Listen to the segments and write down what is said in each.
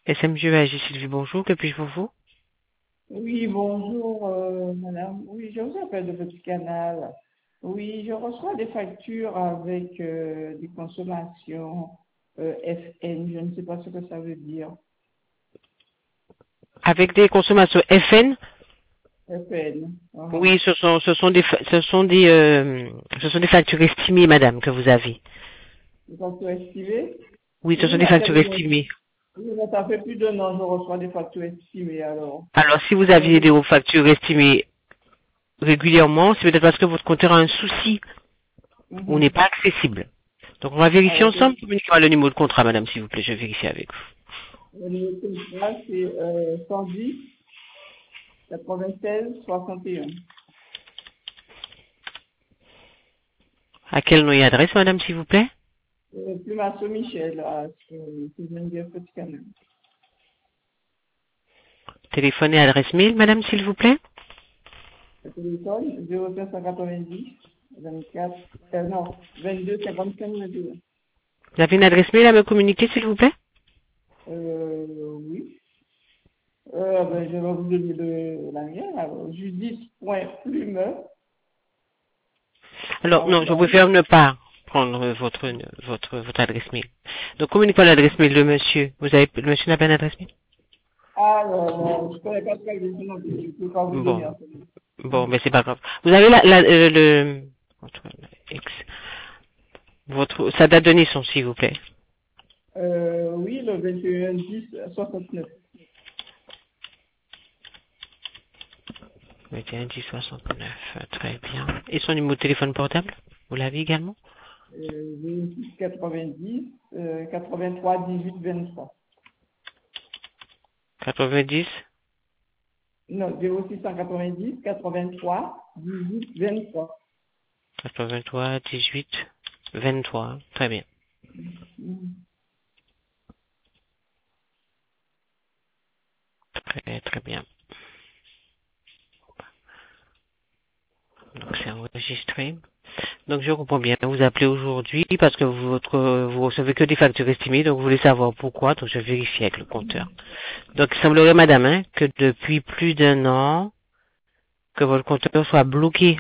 SMG Sylvie, bonjour, que puis-je pour vous? Oui, bonjour, madame. Oui, je vous appelle de votre canal. Oui, je reçois des factures avec des consommations FN. Je ne sais pas ce que ça veut dire. Avec des consommations FN? FN. Oui, ce sont des factures estimées, madame, que vous avez. Des factures estimées? Oui, ce Oui, sont des mais factures estimées. oui, mais ça fait plus d'un an que je reçois des factures estimées alors. Alors, si vous aviez des factures estimées régulièrement, c'est peut-être parce que votre compteur a un souci ou n'est Mhm. pas accessible. Donc, on va vérifier Alors, ensemble. Communiquez-moi le numéro de contrat, madame, s'il vous plaît. Je vais vérifier avec vous. le numéro de contrat, c'est 110 96 61. À quel nom et adresse, madame, s'il vous plaît? Plumasso Michel, c'est Geneviève Petit Canal. Téléphone et adresse mail, madame, s'il vous plaît? Le téléphone, 0590 24, non, 22 55 22. Vous avez une adresse mail à me communiquer, s'il vous plaît? Oui. Ben, je vais vous donner la mienne, alors, judith.plume, Alors, non, je préfère ne pas prendre votre adresse mail. Donc, communiquez l'adresse mail de monsieur. Le monsieur n'a pas d'adresse mail? alors, je ne connais pas très bien, je ne peux pas vous donner Bon. en ce moment. Bon, mais c'est pas grave. Vous avez sa date de naissance, s'il vous plaît. Oui, le 21 10 69. 21 10 69. Très bien. Et son numéro de téléphone portable? Vous l'avez également? 06 90 83 18 23. 90 Non, 0690 83 18 23. 83 18 23. Très bien. Mhm. Très, très bien. Donc, c'est enregistré. Donc je comprends bien. Vous appelez aujourd'hui parce que vous recevez que des factures estimées, donc vous voulez savoir pourquoi, donc je vérifie avec le compteur. Donc il semblerait, madame, que depuis plus d'un an, que votre compteur soit bloqué.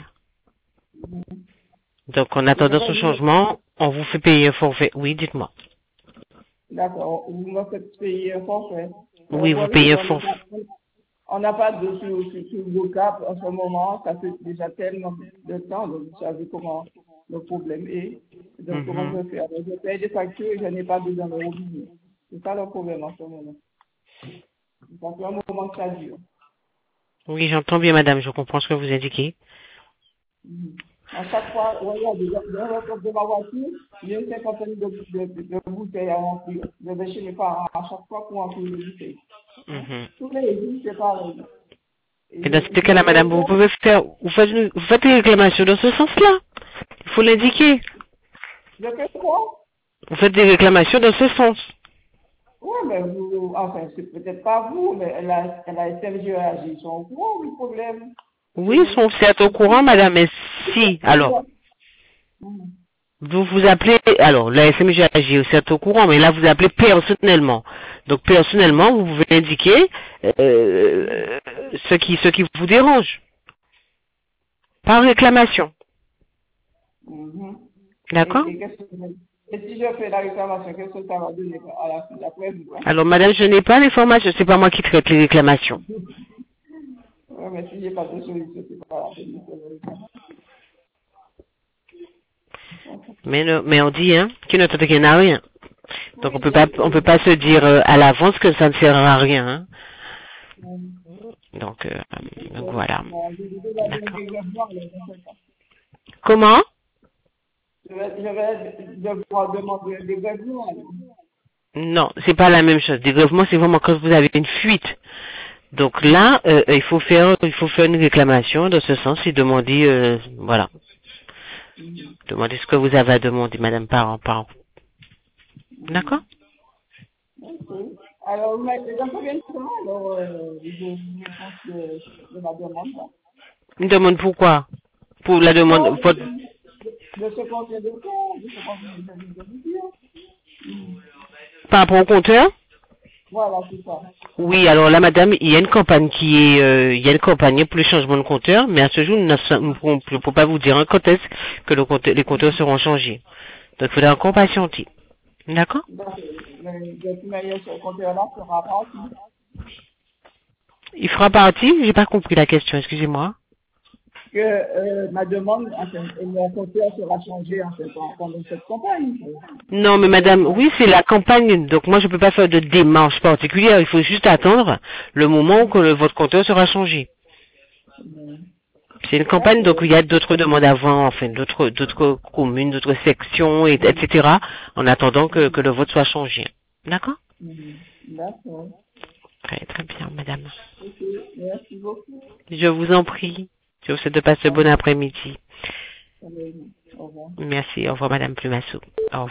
Donc en attendant ce changement, on vous fait payer un forfait. Oui, dites-moi. D'accord, vous me faites payer un forfait. Mais le Oui, vous problème, c'est payez un qu'on forfait. n'a pas de sur le cap en ce moment. Ça fait déjà tellement de temps, donc vous savez comment le problème est. Donc, comment Mhm. je fais? Alors, je paye des factures et je n'ai pas de dans le robinet. C'est ça le problème en ce moment. Ça fait un moment que ça dure. Oui, j'entends bien, madame, je comprends ce que vous indiquez. Mhm. À chaque fois, regardez, dans le compte de ma voiture, il y a une cinquantaine de bouteilles à remplir. Je vais chez mes parents à chaque fois pour remplir les bouteilles. Hein? Mhm. Tous les jours, c'est pareil. Et Et dans ce je cas-là, madame, vous reçois, pouvez vous faites une réclamation dans ce sens-là. Il faut l'indiquer. je fais quoi? Vous faites des réclamations dans ce sens. Oui, mais vous, enfin, c'est peut-être pas vous, mais elle a SMG, ils sont au courant du problème chez Oui, ils nous. sont certes au courant, madame, mais si, alors, Mhm. vous vous appelez, alors, la SMG agit certes au courant, mais là, vous appelez personnellement. Donc, personnellement, vous pouvez indiquer ce qui vous dérange, par réclamation. Mhm. D'accord? Qu'est-ce que et si je fais la réclamation, qu'est-ce que ça va donner à la fin d'après vous, hein? Alors, madame, je n'ai pas l'information, c'est pas moi qui traite les réclamations. Ouais, mais si j'ai pas de solution, c'est pas la peine de faire la réclamation. Mais on dit, qui ne tente rien à rien. Donc, Oui, bien on sûr. peut pas se dire à l'avance que ça ne sert à rien, hein. Mhm. Donc voilà. Je vais la D'accord. dégrèvement, alors, dans ce cas. Comment? Je vais devoir demander un dégrèvement, alors. Non, c'est pas la même chose. Dégrèvement, c'est vraiment quand vous avez une fuite. Donc là, il faut faire une réclamation dans ce sens et demander, voilà, Mhm. demander ce que vous avez à demander, madame, par. D'accord? Mhm. Ok. Alors, mais dans combien de temps, alors, une réponse de la demande, là? Une demande pourquoi? Pour la Non, demande, de ce combien de temps, de ce combien de temps, de vous dire. Mhm. par rapport au compteur? Voilà, c'est ça. Oui, alors là, madame, il y a une campagne il y a une campagne pour le changement de compteur, mais à ce jour, je ne peux pas vous dire hein, quand est-ce que les compteurs seront changés. Donc, il faudra encore patienter. D'accord? Donc, de toute manière, ce compteur-là sera parti. Il fera partie? J'ai pas compris la question, excusez-moi. Que ma demande, enfin, mon compteur sera changé en fait, pendant cette campagne. Non, mais madame, oui, c'est la campagne, donc moi, je peux pas faire de démarche particulière, il faut juste attendre le moment où votre compteur sera changé. C'est une campagne, donc il y a d'autres demandes avant, enfin, d'autres communes, d'autres sections, etc., en attendant que le vote soit changé. D'accord? D'accord. Très, très bien, madame. Ok, merci beaucoup. Je vous en prie. Je vous souhaite de passer un bon après-midi. Au revoir. Merci. Au revoir, madame Plumassou. Au revoir.